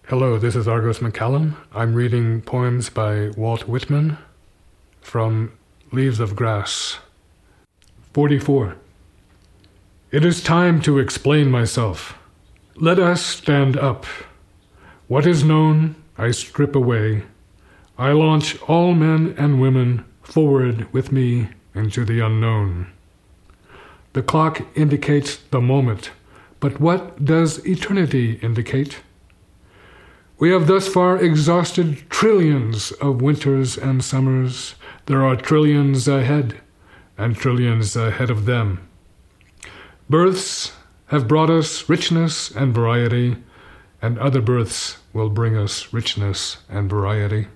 Hello, this is Argos McCallum. I'm reading poems by Walt Whitman from Leaves of Grass. 44. It is time to explain myself. Let us stand up. What is known, I strip away. I launch all men and women forward with me into the unknown. The clock indicates the moment, but what does eternity indicate? We have thus far exhausted trillions of winters and summers. There are trillions ahead, and trillions ahead of them. Births have brought us richness and variety, and other births will bring us richness and variety.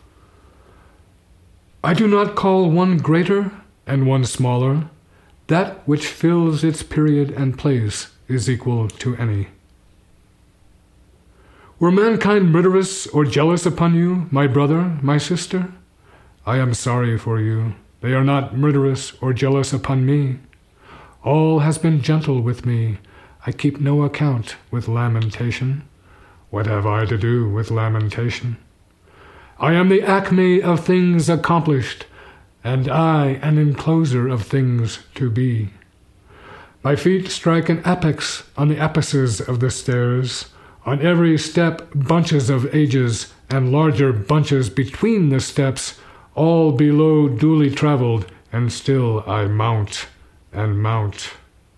I do not call one greater and one smaller. That which fills its period and place is equal to any. Were mankind murderous or jealous upon you, my brother, my sister? I am sorry for you. They are not murderous or jealous upon me. All has been gentle with me. I keep no account with lamentation. What have I to do with lamentation? I am the acme of things accomplished, and I an encloser of things to be. My feet strike an apex on the apices of the stairs. On every step, bunches of ages, and larger bunches between the steps, all below duly traveled, and still I mount and mount.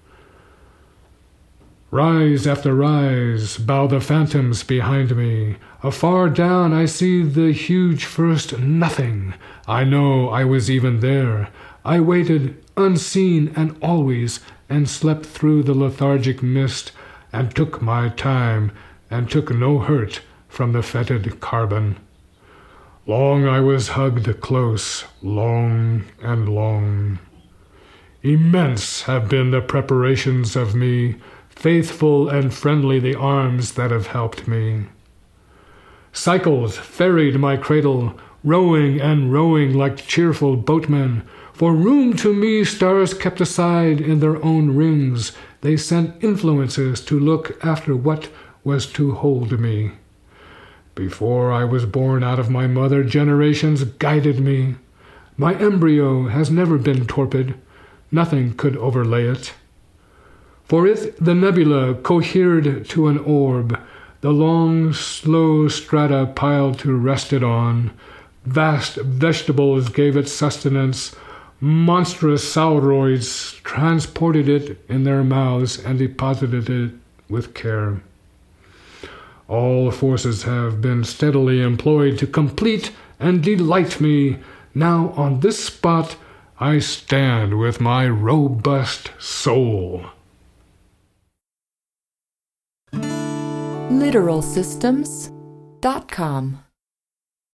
Rise after rise, bow the phantoms behind me. Afar down I see the huge first nothing. I know I was even there. I waited, unseen and always, and slept through the lethargic mist, and took my time, and took no hurt from the fetid carbon. Long I was hugged close, long and long. Immense have been the preparations of me, faithful and friendly the arms that have helped me. Cycles ferried my cradle, rowing and rowing like cheerful boatmen. For room to me stars kept aside in their own rings. They sent influences to look after what was to hold me. Before I was born out of my mother, generations guided me. My embryo has never been torpid. Nothing could overlay it. For it the nebula cohered to an orb, the long, slow strata piled to rest it on. Vast vegetables gave it sustenance. Monstrous sauroids transported it in their mouths and deposited it with care. All forces have been steadily employed to complete and delight me. Now on this spot I stand with my robust soul. LiteralSystems.com